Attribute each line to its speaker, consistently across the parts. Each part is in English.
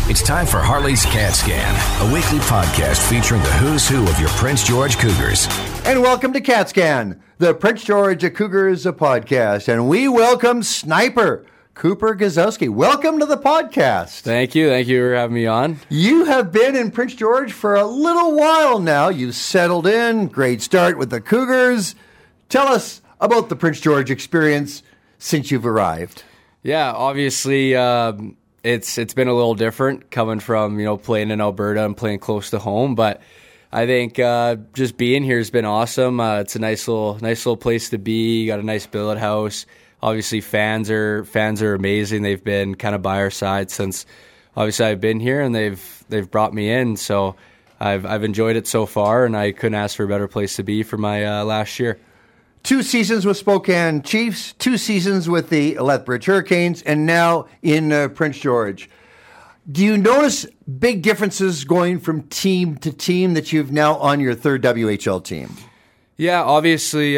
Speaker 1: It's time for Harley's Cat Scan, a weekly podcast featuring the who's who of your Prince George Cougars.
Speaker 2: And welcome to Cat Scan, the Prince George Cougars podcast. And we welcome Sniper Cooper Gazowski. Welcome to the podcast.
Speaker 3: Thank you. Thank you for having me on.
Speaker 2: You have been in Prince George for a little while now. You've settled in. Great start with the Cougars. Tell us about the Prince George experience since you've arrived.
Speaker 3: Yeah, obviously it's been a little different coming from, playing in Alberta and playing close to home, but I think just being here has been awesome. It's a nice little place to be. You got a nice billet house. Obviously, fans are amazing. They've been kind of by our side since obviously I've been here, and they've brought me in. So I've enjoyed it so far, and I couldn't ask for a better place to be for my last year.
Speaker 2: 2 seasons with Spokane Chiefs, 2 seasons with the Lethbridge Hurricanes, and now in Prince George. Do you notice big differences going from team to team that you've now on your third WHL team?
Speaker 3: Yeah, obviously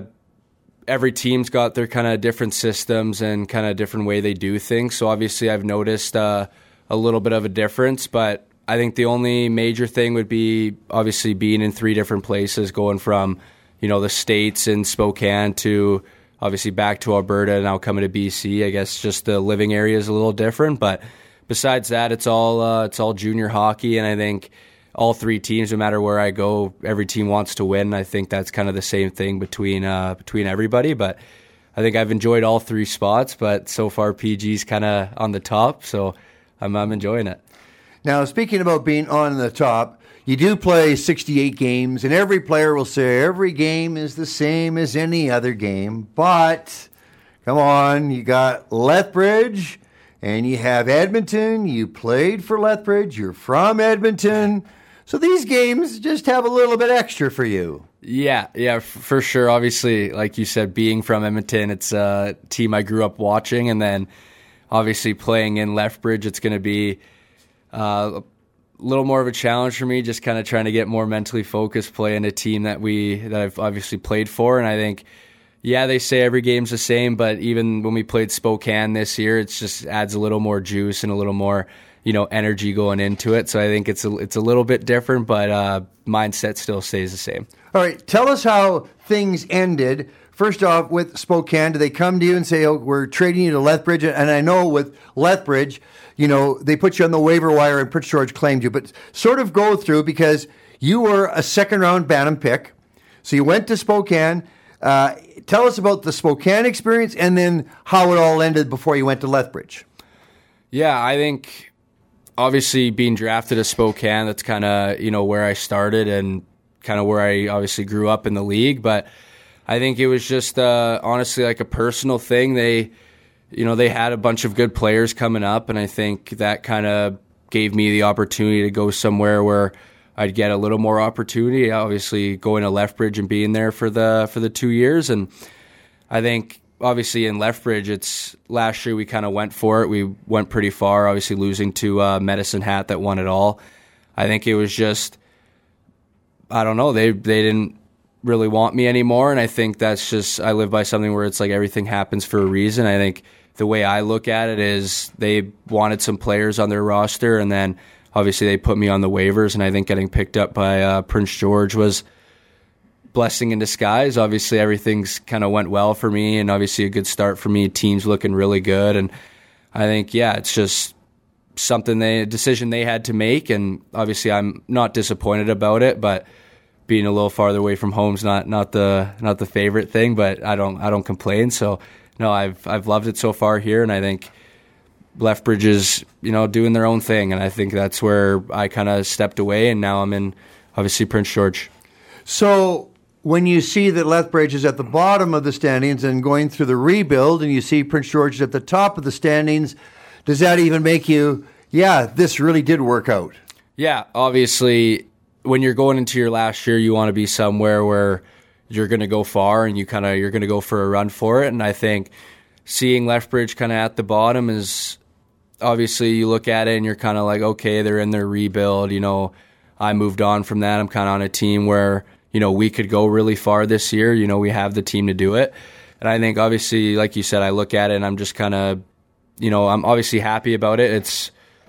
Speaker 3: every team's got their kind of different systems and kind of different way they do things. So obviously I've noticed a little bit of a difference, but I think the only major thing would be obviously being in 3 different places, going from the States and Spokane to obviously back to Alberta and now coming to BC. I guess just the living area is a little different, but besides that, it's all junior hockey, and I think all 3 teams, no matter where I go, every team wants to win. I think that's kind of the same thing between everybody, but I think I've enjoyed all 3 spots, but so far PG's kind of on the top, so I'm enjoying it.
Speaker 2: Now, speaking about being on the top, you do play 68 games, and every player will say every game is the same as any other game. But, come on, you got Lethbridge, and you have Edmonton. You played for Lethbridge. You're from Edmonton. So these games just have a little bit extra for you.
Speaker 3: Yeah, for sure. Obviously, like you said, being from Edmonton, it's a team I grew up watching, and then obviously playing in Lethbridge, it's going to be a little more of a challenge for me, just kind of trying to get more mentally focused, playing a team that I've obviously played for. And I think, yeah, they say every game's the same, but even when we played Spokane this year, it just adds a little more juice and a little more, energy going into it. So I think it's a little bit different, but mindset still stays the same.
Speaker 2: All right, tell us how things ended. First off, with Spokane, do they come to you and say, "Oh, we're trading you to Lethbridge"? And I know with Lethbridge, they put you on the waiver wire and Prince George claimed you, but sort of go through, because you were a second-round Bantam pick. So you went to Spokane. Tell us about the Spokane experience and then how it all ended before you went to Lethbridge.
Speaker 3: Yeah, I think obviously being drafted to Spokane, that's kind of, where I started and kind of where I obviously grew up in the league. But I think it was just honestly like a personal thing. They had a bunch of good players coming up, and I think that kind of gave me the opportunity to go somewhere where I'd get a little more opportunity. Obviously, going to Lethbridge and being there for the 2 years, and I think obviously in Lethbridge, last year we kind of went for it. We went pretty far, obviously losing to Medicine Hat that won it all. I think it was just, I don't know, they didn't really want me anymore, and I think that's just, I live by something where it's like everything happens for a reason. I think the way I look at it is they wanted some players on their roster, and then obviously they put me on the waivers, and I think getting picked up by Prince George was blessing in disguise. Obviously everything's kind of went well for me, and obviously a good start for me. Team's looking really good, and I think, yeah, it's just a decision they had to make, and obviously I'm not disappointed about it, but being a little farther away from home's not the favorite thing, but I don't complain. So no, I've loved it so far here, and I think Lethbridge is doing their own thing, and I think that's where I kind of stepped away, and now I'm in obviously Prince George.
Speaker 2: So when you see that Lethbridge is at the bottom of the standings and going through the rebuild, and you see Prince George is at the top of the standings, does that even make you, yeah, this really did work out? Yeah,
Speaker 3: obviously when you're going into your last year, you want to be somewhere where you're going to go far and you're going to go for a run for it. And I think seeing Lethbridge kind of at the bottom is, obviously you look at it and you're kind of like, okay, they're in their rebuild. I moved on from that. I'm kind of on a team where, we could go really far this year. We have the team to do it. And I think obviously, like you said, I look at it and I'm just kind of, I'm obviously happy about it. It's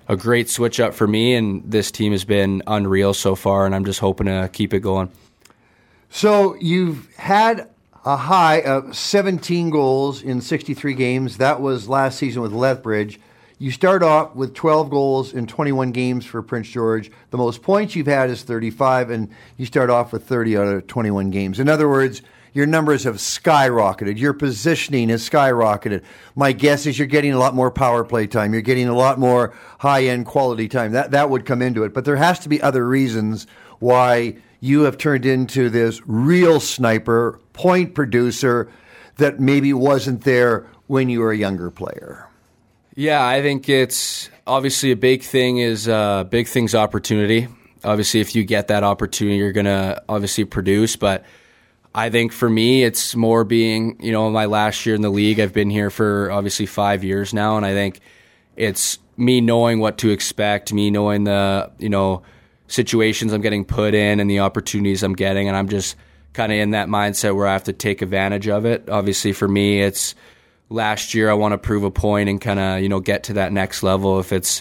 Speaker 3: a great switch up for me, and this team has been unreal so far, and I'm just hoping to keep it going.
Speaker 2: So you've had a high of 17 goals in 63 games. That was last season with Lethbridge. You start off with 12 goals in 21 games for Prince George. The most points you've had is 35, and you start off with 30 out of 21 games. In other words, your numbers have skyrocketed. Your positioning has skyrocketed. My guess is you're getting a lot more power play time. You're getting a lot more high-end quality time. That would come into it. But there has to be other reasons why you have turned into this real sniper, point producer that maybe wasn't there when you were a younger player.
Speaker 3: Yeah, I think it's obviously a big thing's opportunity. Obviously, if you get that opportunity, you're going to obviously produce. But I think for me, it's more being, my last year in the league. I've been here for obviously 5 years now. And I think it's me knowing what to expect, me knowing the, situations I'm getting put in and the opportunities I'm getting. And I'm just kind of in that mindset where I have to take advantage of it. Obviously, for me, it's last year I want to prove a point and kind of, get to that next level. If it's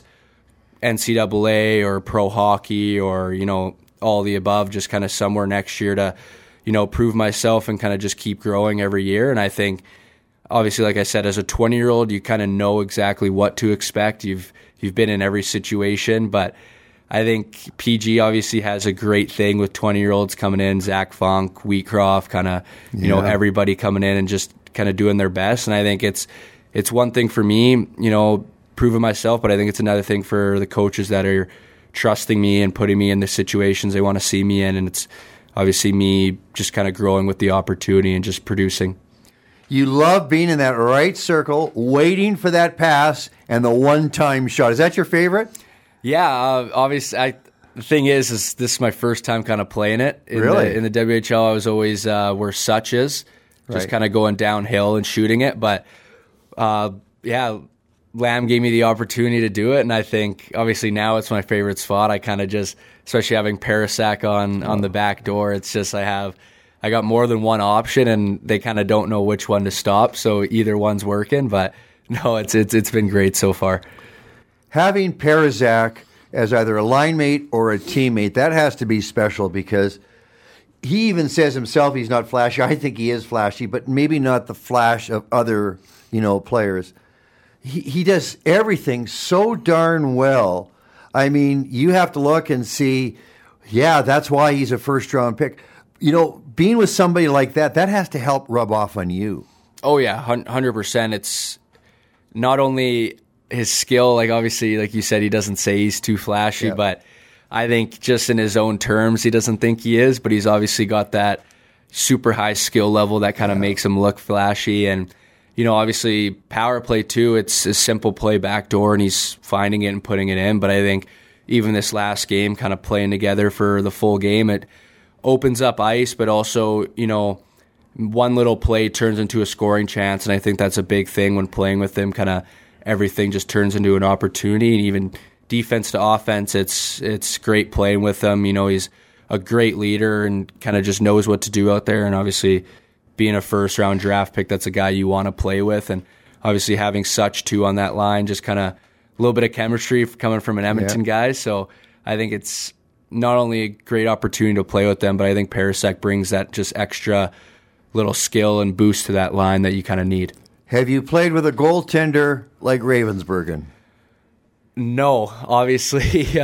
Speaker 3: NCAA or pro hockey or, all the above, just kind of somewhere next year to, prove myself and kind of just keep growing every year. And I think, obviously, like I said, as a 20-year-old, you kind of know exactly what to expect. You've been in every situation, but I think PG obviously has a great thing with 20-year-olds coming in, Zach Funk, Wheatcroft, kind of, everybody coming in and just kind of doing their best. And I think it's one thing for me, proving myself, but I think it's another thing for the coaches that are trusting me and putting me in the situations they want to see me in. And it's obviously me just kind of growing with the opportunity and just producing.
Speaker 2: You love being in that right circle, waiting for that pass and the one-time shot. Is that your favorite?
Speaker 3: Yeah, obviously, the thing is this is my first time kind of playing it. In the WHL, I was always where Such is, just kind of going downhill and shooting it. But, Lamb gave me the opportunity to do it, and I think, obviously, now it's my favorite spot. I kind of just, especially having Parasak on the back door, it's just I got more than one option, and they kind of don't know which one to stop, so either one's working. But, no, it's been great so far.
Speaker 2: Having Parasak as either a line mate or a teammate, that has to be special because he even says himself he's not flashy. I think he is flashy, but maybe not the flash of other, players. He does everything so darn well. I mean, you have to look and see, that's why he's a first-round pick. Being with somebody like that has to help rub off on you.
Speaker 3: Oh, yeah, 100%. It's not only his skill, like obviously, like you said, he doesn't say he's too flashy, but I think just in his own terms, he doesn't think he is, but he's obviously got that super high skill level that kind of makes him look flashy. And, obviously power play too, it's a simple play backdoor and he's finding it and putting it in. But I think even this last game, kind of playing together for the full game, it opens up ice, but also, one little play turns into a scoring chance. And I think that's a big thing when playing with him, kind of everything just turns into an opportunity, and even defense to offense, it's great playing with him. He's a great leader and kind of just knows what to do out there. And obviously, being a first-round draft pick, that's a guy you want to play with. And obviously, having Such too on that line, just kind of a little bit of chemistry coming from an Edmonton guy. So I think it's not only a great opportunity to play with them, but I think Parasak brings that just extra little skill and boost to that line that you kind of need.
Speaker 2: Have you played with a goaltender like Ravensburgen?
Speaker 3: No, obviously,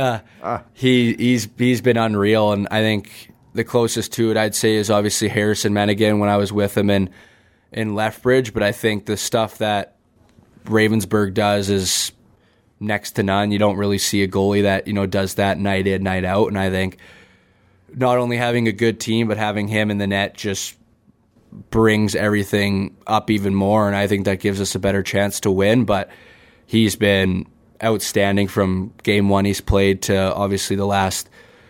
Speaker 3: he's been unreal, and I think the closest to it I'd say is obviously Harrison Menigan when I was with him in Lethbridge. But I think the stuff that Ravensburg does is next to none. You don't really see a goalie that does that night in, night out. And I think not only having a good team, but having him in the net just brings everything up even more, and I think that gives us a better chance to win. But he's been outstanding from game one he's played to obviously the last,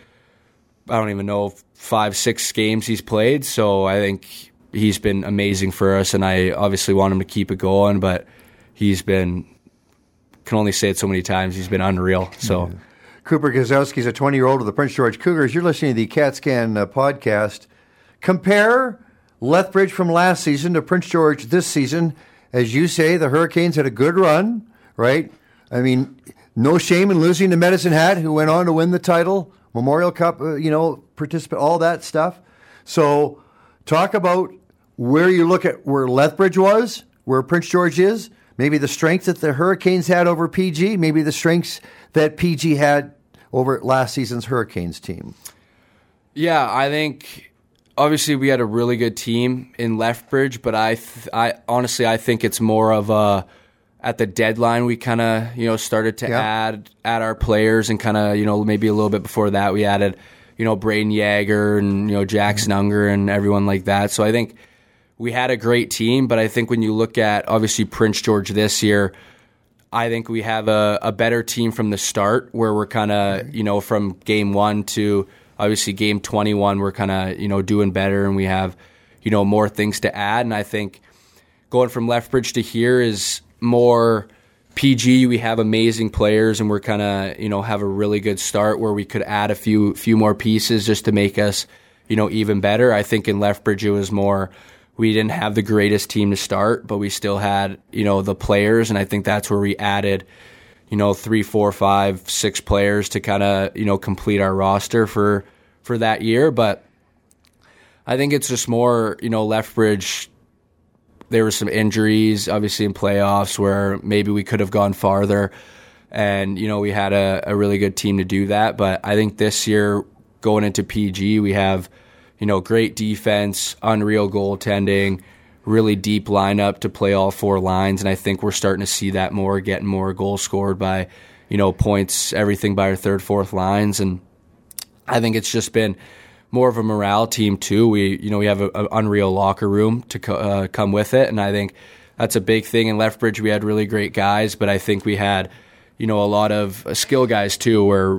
Speaker 3: I don't even know, 5-6 games he's played. So I think he's been amazing for us, and I obviously want him to keep it going, but he's been, can only say it so many times, he's been unreal. So
Speaker 2: Cooper Gazowski's a 20-year-old of the Prince George Cougars. You're listening to the CatScan podcast. Compare Lethbridge from last season to Prince George this season. As you say, the Hurricanes had a good run, right? I mean, no shame in losing to Medicine Hat, who went on to win the title, Memorial Cup, participant, all that stuff. So talk about where you look at where Lethbridge was, where Prince George is, maybe the strengths that the Hurricanes had over PG, maybe the strengths that PG had over last season's Hurricanes team.
Speaker 3: Yeah, I think obviously we had a really good team in Lethbridge, but I honestly think it's more of a at the deadline we kind of started to add our players, and kind of maybe a little bit before that we added Braden Yeager and Jackson Unger and everyone like that. So I think we had a great team, but I think when you look at obviously Prince George this year, I think we have a better team from the start, where we're kind of from game 1 to obviously game 21 we're kind of doing better, and we have more things to add. And I think going from Lethbridge to here is more PG. We have amazing players, and we're kind of have a really good start where we could add a few more pieces just to make us even better. I think in Lethbridge it was more we didn't have the greatest team to start, but we still had the players, and I think that's where we added 3, 4, 5, 6 players to kind of complete our roster for that year. But I think it's just more Lethbridge. There were some injuries, obviously, in playoffs where maybe we could have gone farther, and we had a really good team to do that. But I think this year, going into PG, we have great defense, unreal goaltending, really deep lineup to play all 4 lines, and I think we're starting to see that more, getting more goals scored by points, everything by our 3rd, 4th lines, and I think it's just been more of a morale team too. We have an unreal locker room to come with it, and I think that's a big thing. In Lethbridge, we had really great guys, but I think we had a lot of skill guys too. Where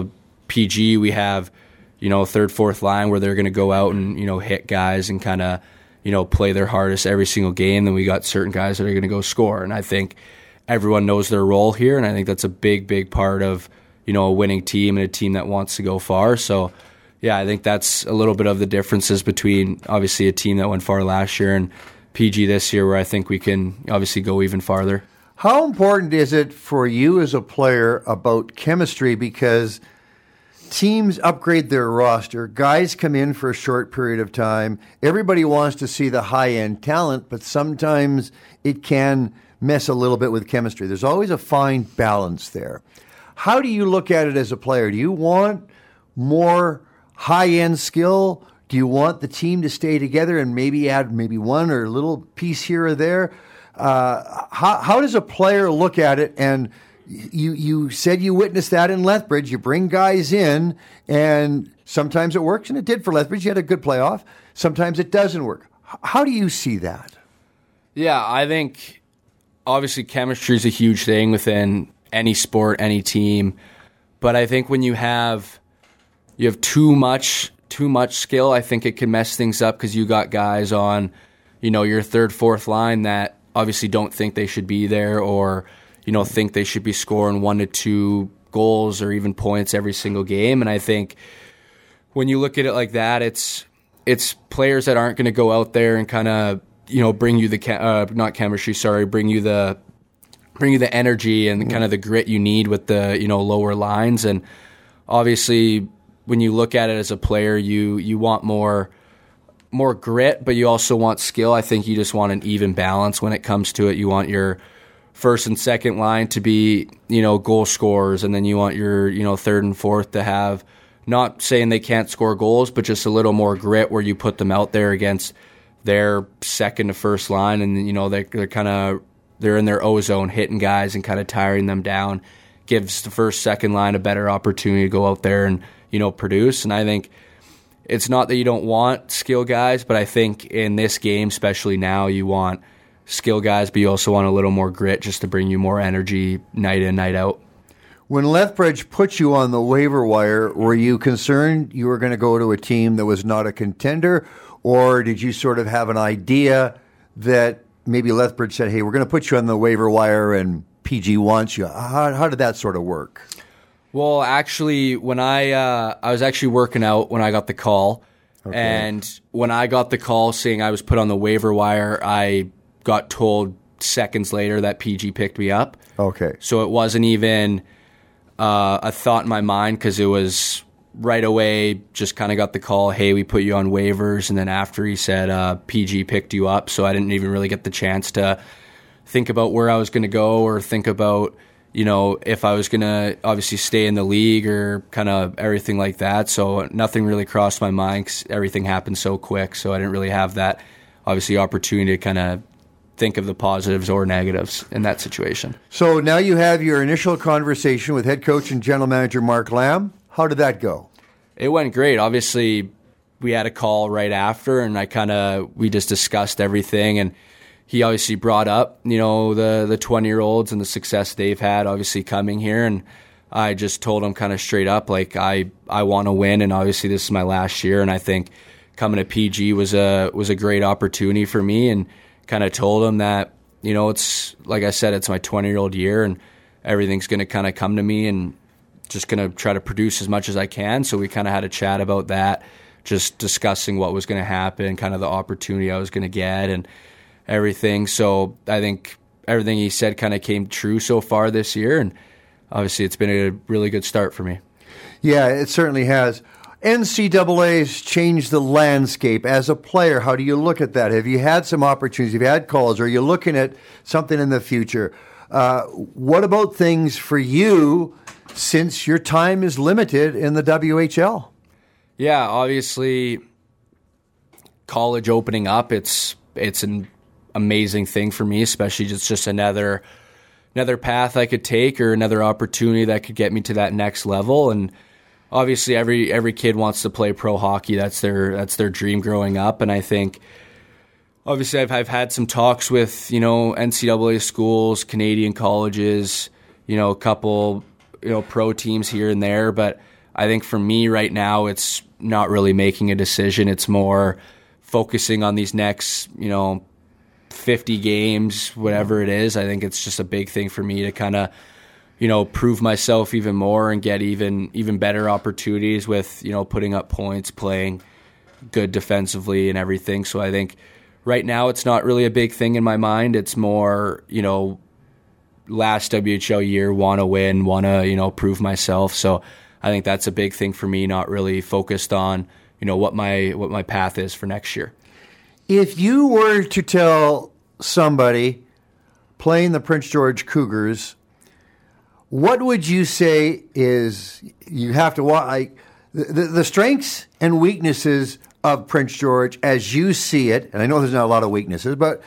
Speaker 3: PG, we have 3rd, 4th line where they're going to go out and hit guys and kind of play their hardest every single game. Then we got certain guys that are going to go score, and I think everyone knows their role here, and I think that's a big part of a winning team and a team that wants to go far. So. Yeah, I think that's a little bit of the differences between obviously a team that went far last year and PG this year, where I think we can obviously go even farther.
Speaker 2: How important is it for you as a player about chemistry? Because teams upgrade their roster. Guys come in for a short period of time. Everybody wants to see the high-end talent, but sometimes it can mess a little bit with chemistry. There's always a fine balance there. How do you look at it as a player? Do you want more high-end skill? Do you want the team to stay together and maybe add one or a little piece here or there? How does a player look at it? And you said you witnessed that in Lethbridge. You bring guys in, and sometimes it works, and it did for Lethbridge. You had a good playoff. Sometimes it doesn't work. How do you see that? Yeah,
Speaker 3: I think obviously chemistry is a huge thing within any sport, any team. But I think when you have too much skill, I think it can mess things up, because you got guys on, your 3rd, 4th line that obviously don't think they should be there, or, think they should be scoring 1 to 2 goals or even points every single game. And I think when you look at it like that, it's players that aren't going to go out there and kind of, bring you bring you the energy and kind of the grit you need with the, lower lines. And obviously, when you look at it as a player, you want more grit, but you also want skill. I think you just want an even balance when it comes to it. You want your 1st and 2nd line to be, goal scorers, and then you want your, 3rd and 4th to have, not saying they can't score goals, but just a little more grit where you put them out there against their 2nd to 1st line, and they're in their O-zone hitting guys and kind of tiring them down. Gives the 1st, 2nd line a better opportunity to go out there and produce. And I think it's not that you don't want skill guys, but I think in this game, especially now, you want skill guys, but you also want a little more grit just to bring you more energy night in, night out. When Lethbridge put you on the waiver wire, were you concerned you were going to go to a team that was not a contender, or did you sort of have an idea that maybe Lethbridge said, hey, we're going to put you on the waiver wire and PG wants you? How did that sort of work? Well, actually, when I was actually working out when I got the call, and when I got the call saying I was put on the waiver wire, I got told seconds later that PG picked me up. Okay. So it wasn't even a thought in my mind because it was right away, just kind of got the call, hey, we put you on waivers. And then after he said PG picked you up, so I didn't even really get the chance to think about where I was going to go or think about, if I was going to obviously stay in the league or kind of everything like that. So nothing really crossed my mind because everything happened so quick. So I didn't really have that, obviously, opportunity to kind of think of the positives or negatives in that situation.
Speaker 2: So now you have your initial conversation with head coach and general manager Mark Lamb. How did that go?
Speaker 3: It went great. Obviously, we had a call right after, and we just discussed everything. And he obviously brought up, the 20-year-olds and the success they've had, obviously coming here. And I just told him kind of straight up, like I want to win, and obviously this is my last year. And I think coming to PG was a great opportunity for me, and kind of told him that, it's like I said, it's my 20-year-old year, and everything's going to kind of come to me, and just going to try to produce as much as I can. So we kind of had a chat about that, just discussing what was going to happen, kind of the opportunity I was going to get and everything. So I think everything he said kind of came true so far this year, and obviously it's been a really good start for me.
Speaker 2: Yeah, it certainly has. NCAA's changed the landscape. As a player, how do you look at that? Have you had some opportunities? Have you had calls? Are you looking at something in the future? What about things for you since your time is limited in the WHL?
Speaker 3: Yeah, obviously college opening up, it's an amazing thing for me, especially just another path I could take or another opportunity that could get me to that next level. And obviously every kid wants to play pro hockey. That's their dream growing up. And I think obviously I've had some talks with, NCAA schools, Canadian colleges, a couple, pro teams here and there. But I think for me right now, it's not really making a decision. It's more focusing on these next, 50 games, whatever it is. I think it's just a big thing for me to kind of, prove myself even more and get even better opportunities with, putting up points, playing good defensively and everything. So I think right now it's not really a big thing in my mind. It's more, last WHL year, want to win, want to, prove myself. So I think that's a big thing for me, not really focused on, what my path is for next year.
Speaker 2: If you were to tell somebody playing the Prince George Cougars, what would you say is you have to like the strengths and weaknesses of Prince George as you see it? And I know there's not a lot of weaknesses, but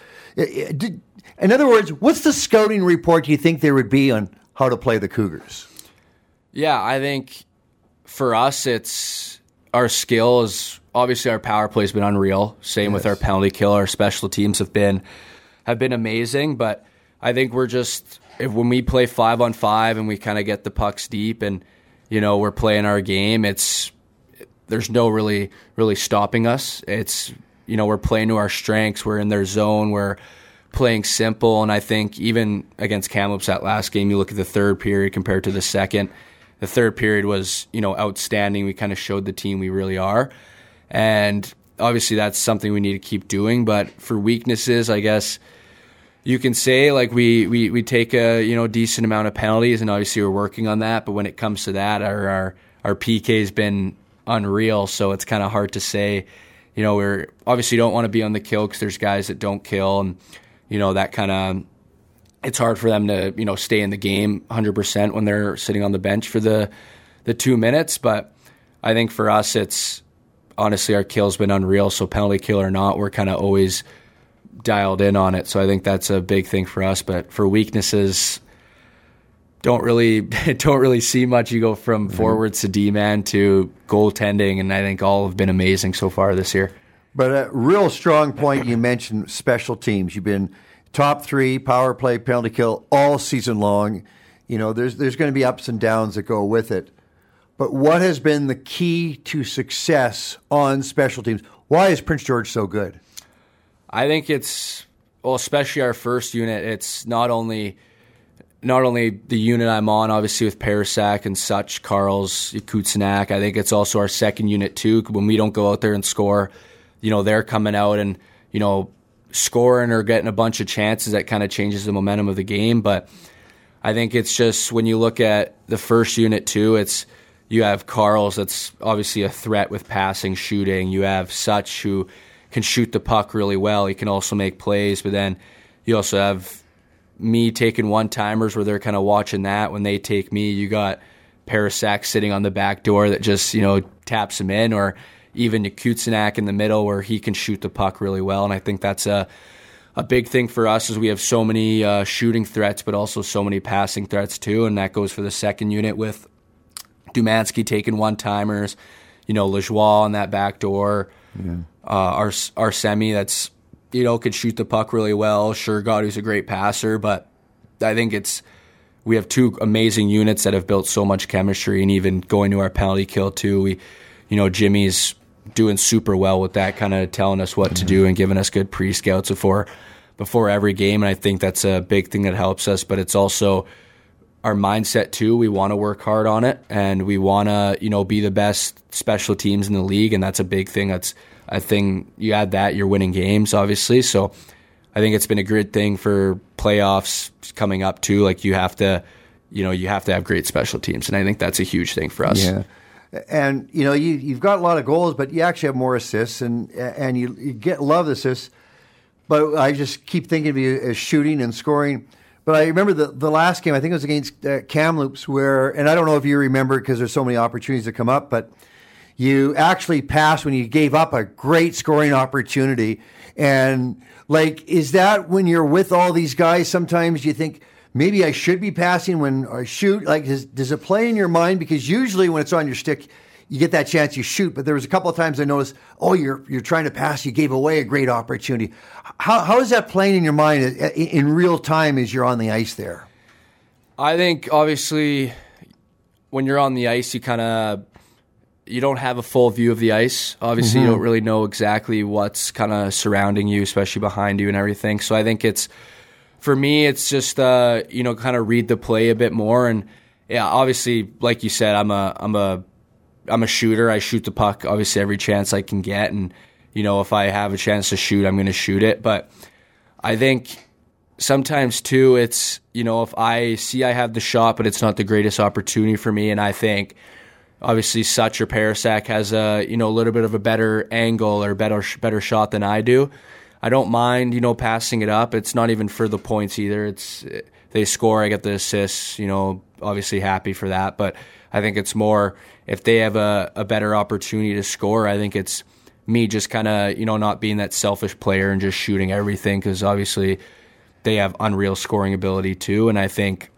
Speaker 2: in other words, what's the scouting report you think there would be on how to play the Cougars?
Speaker 3: Yeah, I think for us, it's our skill is obviously our power play has been unreal. Same with our penalty kill. Our special teams have been amazing, but I think we're just when we play 5-on-5 and we kind of get the pucks deep and we're playing our game, there's no really stopping us. It's we're playing to our strengths. We're in their zone. We're playing simple, and I think even against Kamloops that last game, you look at the third period compared to the second. The third period was outstanding. We kind of showed the team we really are, and obviously that's something we need to keep doing. But for weaknesses, I guess you can say like we take a decent amount of penalties, and obviously we're working on that. But when it comes to that, our PK has been unreal. So it's kind of hard to say. We're obviously don't want to be on the kill because there's guys that don't kill, and that kind of it's hard for them to stay in the game 100% when they're sitting on the bench for the 2 minutes. But I think for us, it's honestly our kill's been unreal. So penalty kill or not, we're kind of always dialed in on it. So I think that's a big thing for us. But for weaknesses, don't really see much. You go from forwards to D-man to goaltending, and I think all have been amazing so far this year.
Speaker 2: But a real strong point, you mentioned special teams. You've been top 3 power play, penalty kill all season long. There's going to be ups and downs that go with it. But what has been the key to success on special teams? Why is Prince George so good?
Speaker 3: I think especially our first unit, it's not only the unit I'm on, obviously with Parasak and such, Carls, Kutsanak. I think it's also our second unit too. When we don't go out there and score, they're coming out and, scoring or getting a bunch of chances. That kind of changes the momentum of the game. But I think it's just when you look at the first unit too, you have Carls, that's obviously a threat with passing, shooting. You have Such, who can shoot the puck really well. He can also make plays, but then you also have me taking one-timers where they're kind of watching that. When they take me, you got Parasak sitting on the back door that just, taps him in, or even Kutsanak in the middle where he can shoot the puck really well. And I think that's a big thing for us, is we have so many shooting threats, but also so many passing threats too. And that goes for the second unit with Dumansky taking one-timers, Lajoie on that back door, our semi that's, could shoot the puck really well. Sure, God, who's a great passer, but I think we have two amazing units that have built so much chemistry, and even going to our penalty kill too. Jimmy's doing super well with that, kind of telling us what to do and giving us good pre-scouts before every game, and I think that's a big thing that helps us. But it's also our mindset too. We want to work hard on it, and we want to, be the best special teams in the league, and that's a big thing. That's a thing. You add that, you're winning games, obviously. So I think it's been a good thing for playoffs coming up too. Like you have to have great special teams, and I think that's a huge thing for us.
Speaker 2: Yeah. And you've got a lot of goals, but you actually have more assists, and you love the assists. But I just keep thinking of you as shooting and scoring. But I remember the last game, I think it was against Kamloops, and I don't know if you remember because there's so many opportunities that come up, but you actually passed when you gave up a great scoring opportunity. And is that when you're with all these guys, sometimes you think, maybe I should be passing when I shoot? Does it play in your mind? Because usually when it's on your stick, you get that chance, you shoot. But there was a couple of times I noticed, you're trying to pass, you gave away a great opportunity. How is that playing in your mind in real time as you're on the ice there?
Speaker 3: I think, obviously, when you're on the ice, you don't have a full view of the ice. Obviously, you don't really know exactly what's kind of surrounding you, especially behind you and everything. So I think for me, it's just, kind of read the play a bit more. And yeah, obviously, like you said, I'm a shooter. I shoot the puck, obviously, every chance I can get. And, if I have a chance to shoot, I'm going to shoot it. But I think sometimes, too, it's, if I see I have the shot, but it's not the greatest opportunity for me, and I think, obviously, Such or Parasak has a, little bit of a better angle or better shot than I do, I don't mind, passing it up. It's not even for the points either. They score, I get the assists, obviously happy for that. But I think it's more if they have a better opportunity to score, I think it's me just kind of, not being that selfish player and just shooting everything, because obviously they have unreal scoring ability too. And I think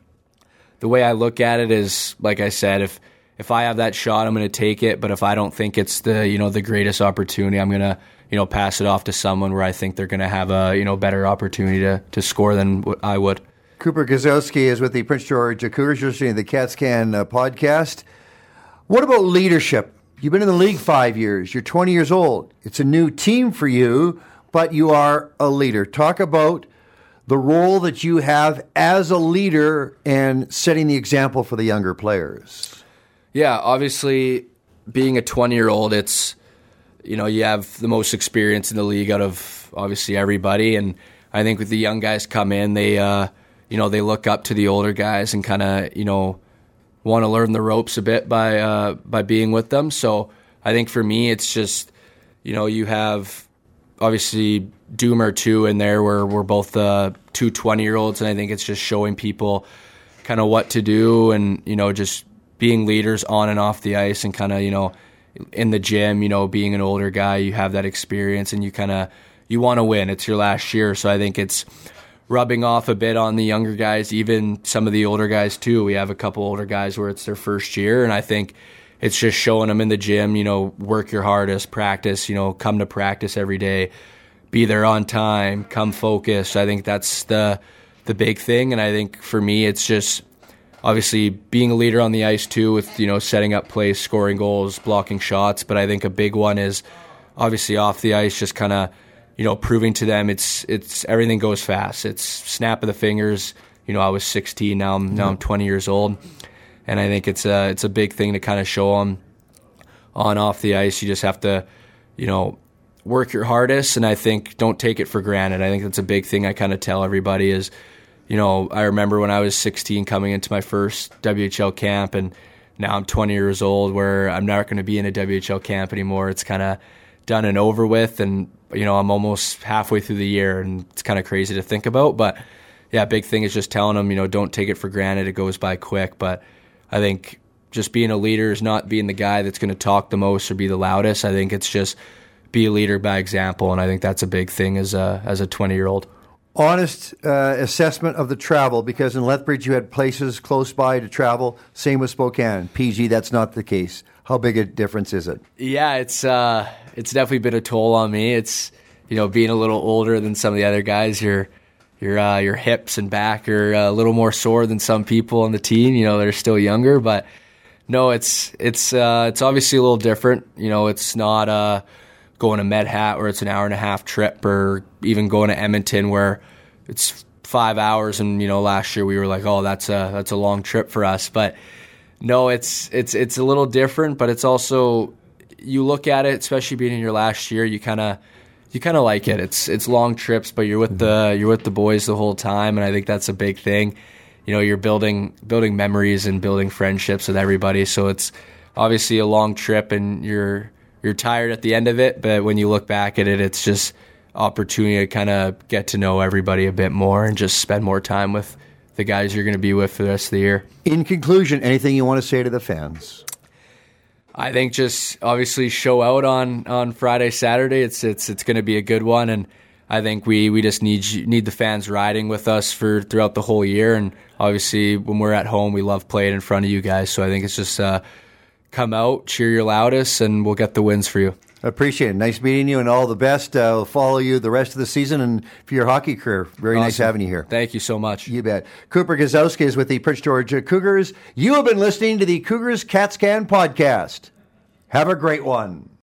Speaker 3: the way I look at it is, like I said, if I have that shot, I'm going to take it. But if I don't think it's the greatest opportunity, I'm going to pass it off to someone where I think they're going to have a better opportunity to score than what I would.
Speaker 2: Cooper Gazowski is with the Prince George Cougars. You're listening to the CatScan podcast. What about leadership? You've been in the league 5 years. You're 20 years old. It's a new team for you, but you are a leader. Talk about the role that you have as a leader and setting the example for the younger players.
Speaker 3: Yeah, obviously, being a 20-year-old, it's, you have the most experience in the league out of, obviously, everybody. And I think with the young guys come in, they, they look up to the older guys and kind of, want to learn the ropes a bit by being with them. So I think for me, it's just, you have, obviously, Doomer, too, in there where we're both 2 20-year-olds. And I think it's just showing people kind of what to do and, just being leaders on and off the ice and kind of, in the gym, being an older guy, you have that experience and you want to win. It's your last year. So I think it's rubbing off a bit on the younger guys, even some of the older guys too. We have a couple older guys where it's their first year, and I think it's just showing them in the gym, work your hardest, practice, come to practice every day, be there on time, come focus. I think that's the big thing. And I think for me, it's just obviously being a leader on the ice too, with, setting up plays, scoring goals, blocking shots. But I think a big one is obviously off the ice, just kind of, proving to them it's everything goes fast. It's snap of the fingers. I was 16, now I'm 20 years old. And I think it's a big thing to kind of show them on off the ice. You just have to, work your hardest, and I think don't take it for granted. I think that's a big thing I kind of tell everybody is, I remember when I was 16 coming into my first WHL camp, and now I'm 20 years old where I'm not going to be in a WHL camp anymore. It's kind of done and over with, and I'm almost halfway through the year, and it's kind of crazy to think about. But yeah, big thing is just telling them, don't take it for granted. It goes by quick. But I think just being a leader is not being the guy that's going to talk the most or be the loudest. I think it's just be a leader by example, and I think that's a big thing as a 20-year-old.
Speaker 2: Honest assessment of the travel, because in Lethbridge you had places close by to travel. Same with Spokane. PG, that's not the case. How big a difference is it?
Speaker 3: Yeah, it's definitely been a toll on me. It's being a little older than some of the other guys. Your hips and back are a little more sore than some people on the team. They're still younger, but no, it's obviously a little different. It's not going to Medhat where it's an hour and a half trip, or even going to Edmonton where it's 5 hours. And last year we were like, oh, that's a long trip for us. But no, it's a little different. But it's also, you look at it, especially being in your last year, you kind of like it. It's long trips, but you're with the boys the whole time, and I think that's a big thing. You're building memories and building friendships with everybody. So it's obviously a long trip, and you're tired at the end of it, but when you look back at it, it's just opportunity to kind of get to know everybody a bit more and just spend more time with the guys you're going to be with for the rest of the year.
Speaker 2: In conclusion, anything you want to say to the fans?
Speaker 3: I think just obviously show out on Friday, Saturday. It's going to be a good one, and I think we just need the fans riding with us throughout the whole year. And obviously, when we're at home, we love playing in front of you guys. So I think it's just come out, cheer your loudest, and we'll get the wins for you.
Speaker 2: I appreciate it. Nice meeting you, and all the best. We'll follow you the rest of the season and for your hockey career. Very nice having you here.
Speaker 3: Thank you so much.
Speaker 2: You bet. Cooper Gazowski is with the Prince George Cougars. You have been listening to the Cougars CatScan podcast. Have a great one.